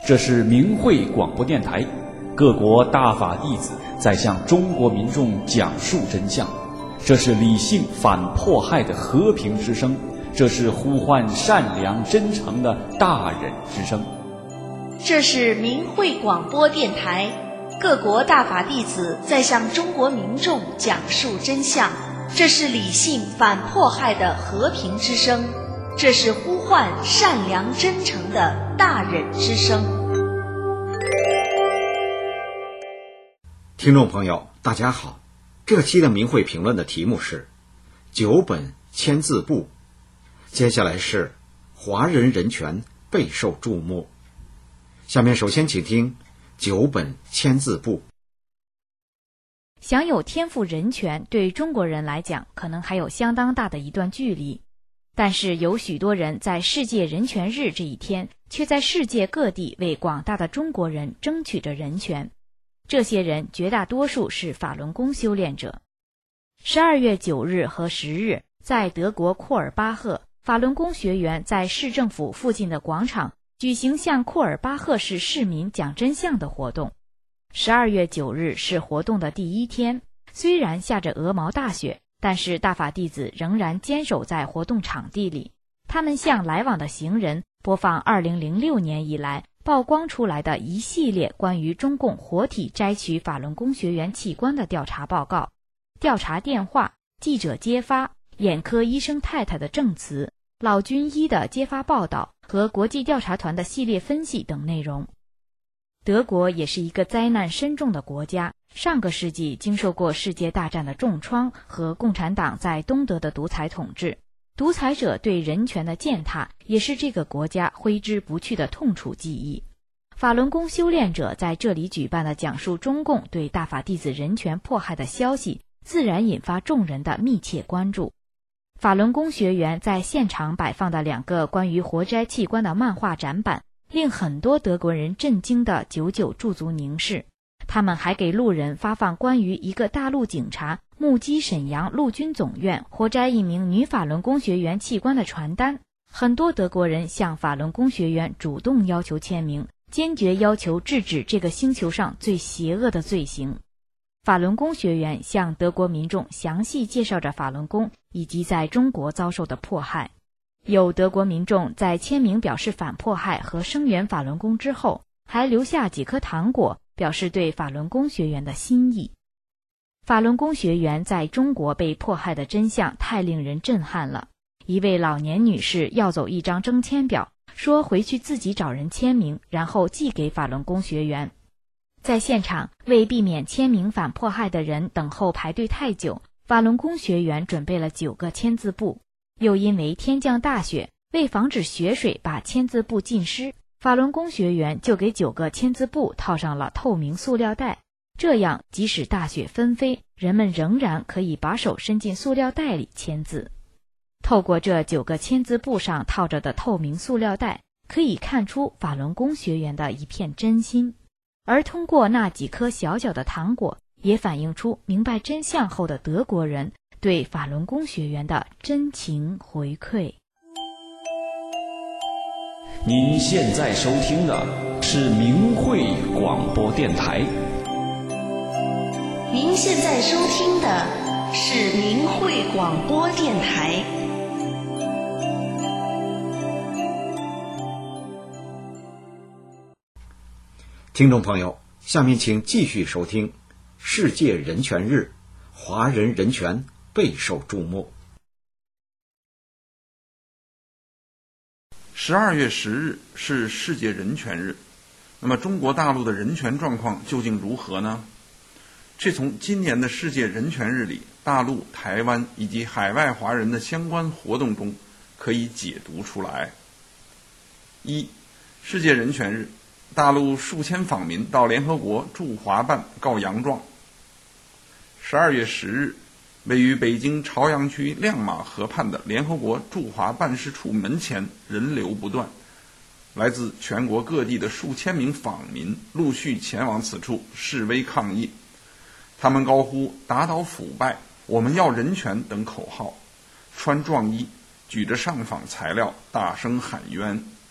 这是明慧广播电台，各国大法弟子在向中国民众讲述真相。这是理性反迫害的和平之声，这是呼唤善良真诚的大忍之声。 这是明慧广播电台，各国大法弟子在向中国民众讲述真相。这是理性反迫害的和平之声，这是呼唤善良真诚的大忍之声。 听众朋友大家好，这期的明慧评论的题目是9本千字簿，接下来是华人人权备受注目。下面首先请听9本千字簿。 享有天赋人权对中国人来讲可能还有相当大的一段距离，但是有许多人在世界人权日这一天却在世界各地为广大的中国人争取着人权。这些人绝大多数是法轮功修炼者。12月9日和10日，在德国库尔巴赫，法轮功学员在市政府附近的广场举行向库尔巴赫市市民讲真相的活动。12月9日是活动的第一天，虽然下着鹅毛大雪，但是大法弟子仍然坚守在活动场地里。他们向来往的行人播放2006年以来曝光出来的一系列关于中共活体摘取法轮功学员器官的调查报告、调查电话、记者揭发、眼科医生太太的证词、老军医的揭发报道和国际调查团的系列分析等内容。德国也是一个灾难深重的国家，上个世纪经受过世界大战的重创和共产党在东德的独裁统治，独裁者对人权的践踏也是这个国家挥之不去的痛楚记忆。法轮功修炼者在这里举办的讲述中共对大法弟子人权迫害的消息，自然引发众人的密切关注。法轮功学员在现场摆放的2个关于活摘器官的漫画展板，令很多德国人震惊地久久驻足凝视。他们还给路人发放关于一个大陆警察目击沈阳陆军总院活摘一名女法轮功学员器官的传单。很多德国人向法轮功学员主动要求签名，坚决要求制止这个星球上最邪恶的罪行。法轮功学员向德国民众详细介绍着法轮功以及在中国遭受的迫害。有德国民众在签名表示反迫害和声援法轮功之后，还留下几颗糖果，表示对法轮功学员的心意。法轮功学员在中国被迫害的真相太令人震撼了。一位老年女士要走一张征签表，说回去自己找人签名，然后寄给法轮功学员。在现场，为避免签名反迫害的人等候排队太久，法轮功学员准备了9个签字簿。又因为天降大雪，为防止雪水把签字簿浸湿，法轮功学员就给9个签字簿套上了透明塑料袋，这样即使大雪纷飞，人们仍然可以把手伸进塑料袋里签字。透过这9个签字簿上套着的透明塑料袋，可以看出法轮功学员的一片真心，而通过那几颗小小的糖果，也反映出明白真相后的德国人对法轮功学员的真情回馈。 您现在收听的是明慧广播电台。 您现在收听的是明慧广播电台。 听众朋友，下面请继续收听世界人权日，华人人权备受注目。 12月10日是世界人权日，那么中国大陆的人权状况究竟如何呢？这从今年的世界人权日里，大陆、台湾以及海外华人的相关活动中可以解读出来。1. 世界人权日，大陆数千访民到联合国驻华办告洋状。12月10日，位于北京朝阳区亮马河畔的联合国驻华办事处门前人流不断，来自全国各地的数千名访民陆续前往此处示威抗议。他们高呼打倒腐败，我们要人权等口号，穿壮衣，举着上访材料大声喊冤。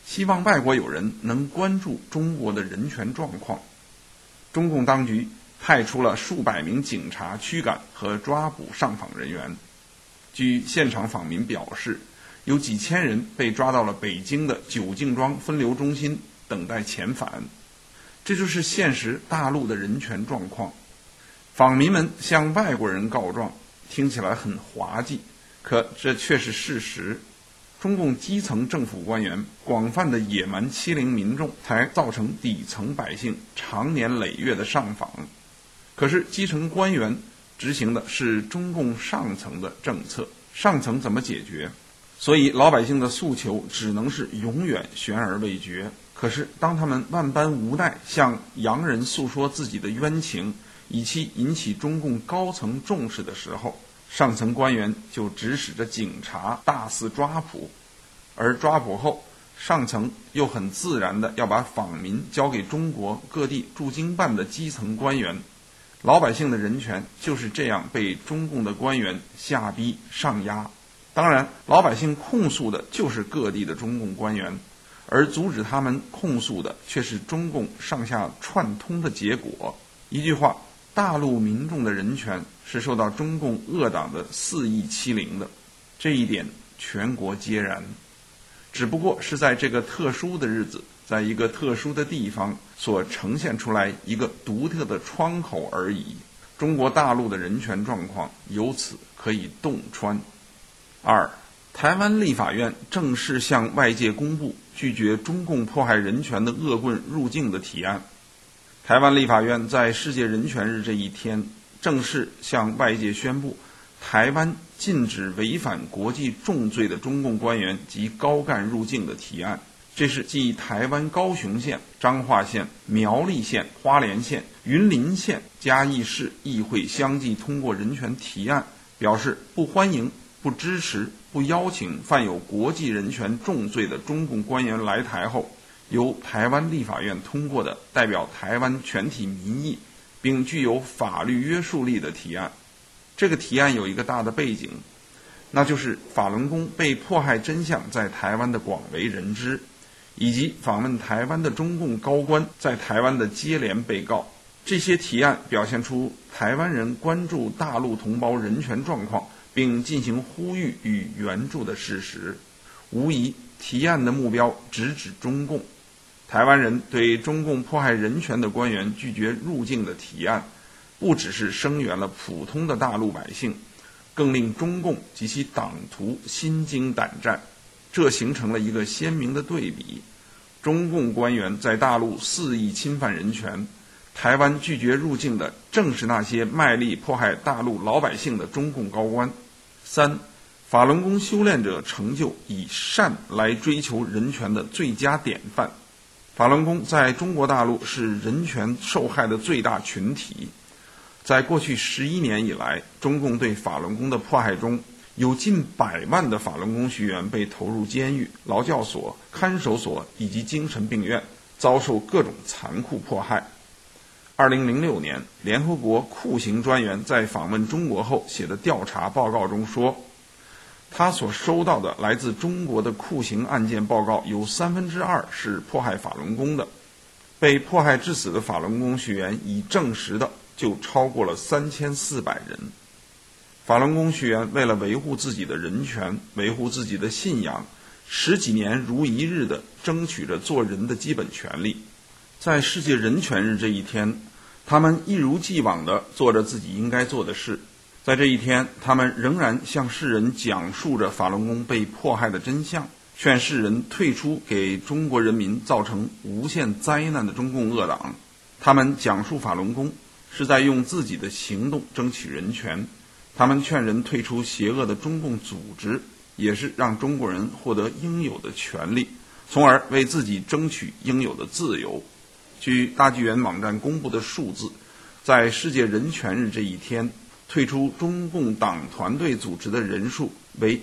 希望外国友人能关注中国的人权状况。中共当局派出了数百名警察驱赶和抓捕上访人员。据现场访民表示，有几千人被抓到了北京的九敬庄分流中心等待遣返。这就是现实大陆的人权状况。访民们向外国人告状，听起来很滑稽，可这却是事实。中共基层政府官员广泛的野蛮欺凌民众，才造成底层百姓长年累月的上访。可是基层官员执行的是中共上层的政策，上层怎么解决？所以老百姓的诉求只能是永远悬而未决。可是当他们万般无奈向洋人诉说自己的冤情，以期引起中共高层重视的时候，上层官员就指使着警察大肆抓捕，而抓捕后，上层又很自然地要把访民交给中国各地驻京办的基层官员。老百姓的人权就是这样被中共的官员下逼上压。当然，老百姓控诉的就是各地的中共官员，而阻止他们控诉的却是中共上下串通的结果。一句话，大陆民众的人权是受到中共恶党的肆意欺凌的，这一点全国皆然。只不过是在这个特殊的日子，在一个特殊的地方所呈现出来一个独特的窗口而已。中国大陆的人权状况由此可以洞穿。二，台湾立法院正式向外界公布拒绝中共迫害人权的恶棍入境的提案。台湾立法院在世界人权日这一天正式向外界宣布，台湾禁止违反国际重罪的中共官员及高干入境的提案。这是继台湾高雄县、彰化县、苗栗县、花莲县、云林县、嘉义市议会相继通过人权提案，表示不欢迎、不支持、不邀请犯有国际人权重罪的中共官员来台后，由台湾立法院通过的代表台湾全体民意并具有法律约束力的提案。这个提案有一个大的背景，那就是法轮功被迫害真相在台湾的广为人知，以及访问台湾的中共高官在台湾的接连被告。这些提案表现出台湾人关注大陆同胞人权状况并进行呼吁与援助的事实。无疑，提案的目标直指中共。台湾人对中共迫害人权的官员拒绝入境的提案，不只是声援了普通的大陆百姓，更令中共及其党徒心惊胆战。这形成了一个鲜明的对比：中共官员在大陆肆意侵犯人权，台湾拒绝入境的正是那些卖力迫害大陆老百姓的中共高官。三，法轮功修炼者成就以善来追求人权的最佳典范。法轮功在中国大陆是人权受害的最大群体。在过去11年以来，中共对法轮功的迫害中，有近100万的法轮功学员被投入监狱、劳教所、看守所以及精神病院，遭受各种残酷迫害。2006年，联合国酷刑专员在访问中国后写的调查报告中说，他所收到的来自中国的酷刑案件报告有2/3是迫害法轮功的，被迫害致死的法轮功学员已证实的就超过了3400人。法轮功学员为了维护自己的人权，维护自己的信仰，10几年如一日地争取着做人的基本权利。在世界人权日这一天，他们一如既往地做着自己应该做的事。在这一天，他们仍然向世人讲述着法轮功被迫害的真相，劝世人退出给中国人民造成无限灾难的中共恶党。他们讲述法轮功，是在用自己的行动争取人权。他们劝人退出邪恶的中共组织，也是让中国人获得应有的权利，从而为自己争取应有的自由。据大纪元网站公布的数字，在世界人权日这一天，退出中共党团队组织的人数为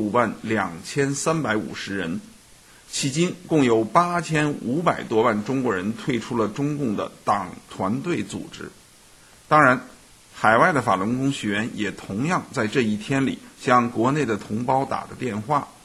62350人，迄今共有8500多万中国人退出了中共的党团队组织。当然，海外的法轮功学员也同样在这一天里向国内的同胞打着电话，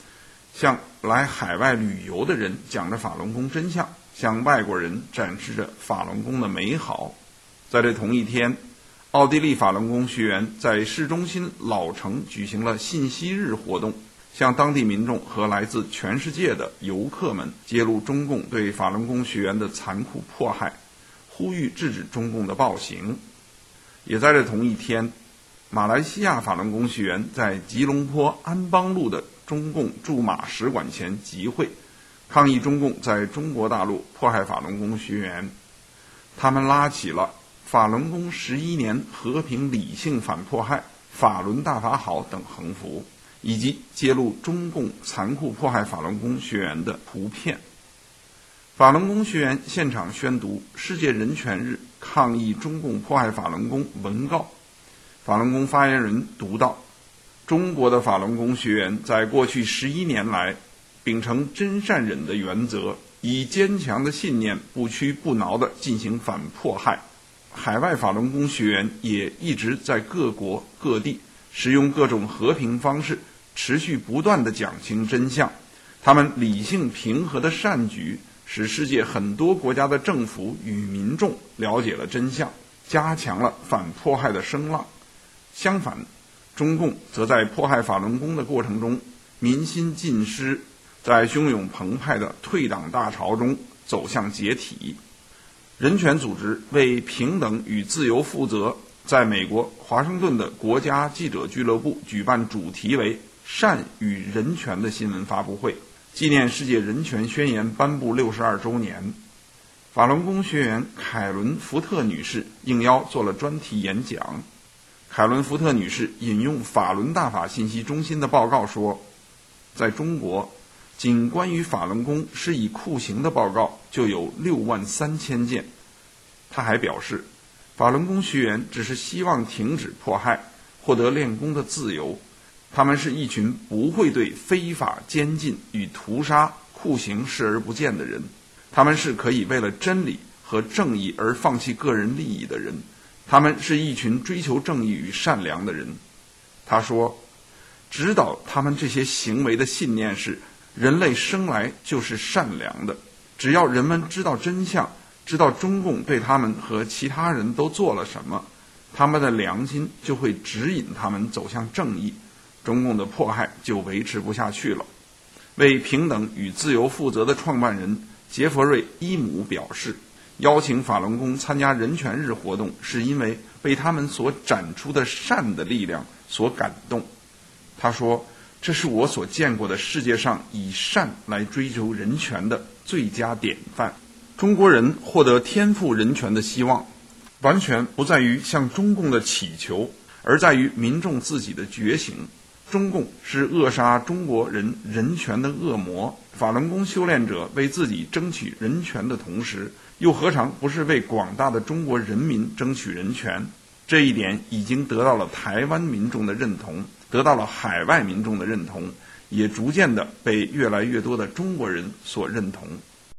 向来海外旅游的人讲着法轮功真相，向外国人展示着法轮功的美好。在这同一天，奥地利法轮功学员在市中心老城举行了信息日活动，向当地民众和来自全世界的游客们揭露中共对法轮功学员的残酷迫害，呼吁制止中共的暴行。也在这同一天，马来西亚法轮功学员在吉隆坡安邦路的中共驻马使馆前集会，抗议中共在中国大陆迫害法轮功学员。他们拉起了法轮功11年和平理性反迫害、法轮大法好等横幅，以及揭露中共残酷迫害法轮功学员的图片。法轮功学员现场宣读世界人权日抗议中共迫害法轮功文告。法轮功发言人读道：中国的法轮功学员在过去11年来，秉承真善忍的原则，以坚强的信念不屈不挠地进行反迫害。海外法轮功学员也一直在各国各地使用各种和平方式，持续不断地讲清真相。他们理性平和的善举，使世界很多国家的政府与民众了解了真相，加强了反迫害的声浪。相反，中共则在迫害法轮功的过程中民心尽失，在汹涌澎湃的退党大潮中走向解体。人权组织为平等与自由负责在美国华盛顿的国家记者俱乐部举办主题为善与人权的新闻发布会，纪念世界人权宣言颁布62周年。法轮功学员凯伦·福特女士应邀做了专题演讲。凯伦·福特女士引用法轮大法信息中心的报告说，在中国，仅关于法轮功施以酷刑的报告就有63000件。他还表示，法轮功学员只是希望停止迫害，获得练功的自由。他们是一群不会对非法监禁与屠杀、酷刑视而不见的人。他们是可以为了真理和正义而放弃个人利益的人。他们是一群追求正义与善良的人。他说，指导他们这些行为的信念是，人类生来就是善良的，只要人们知道真相，知道中共对他们和其他人都做了什么，他们的良心就会指引他们走向正义，中共的迫害就维持不下去了。为平等与自由负责的创办人杰弗瑞·伊姆表示，邀请法轮功参加人权日活动，是因为被他们所展出的善的力量所感动。他说，这是我所见过的世界上以善来追求人权的最佳典范。中国人获得天赋人权的希望，完全不在于向中共的祈求，而在于民众自己的觉醒。中共是扼杀中国人人权的恶魔，法轮功修炼者为自己争取人权的同时，又何尝不是为广大的中国人民争取人权？这一点已经得到了台湾民众的认同，得到了海外民众的认同，也逐渐的被越来越多的中国人所认同。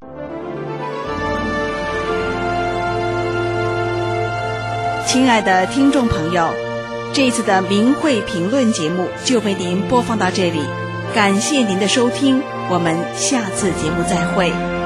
亲爱的听众朋友，这一次的明慧评论节目就为您播放到这里，感谢您的收听，我们下次节目再会。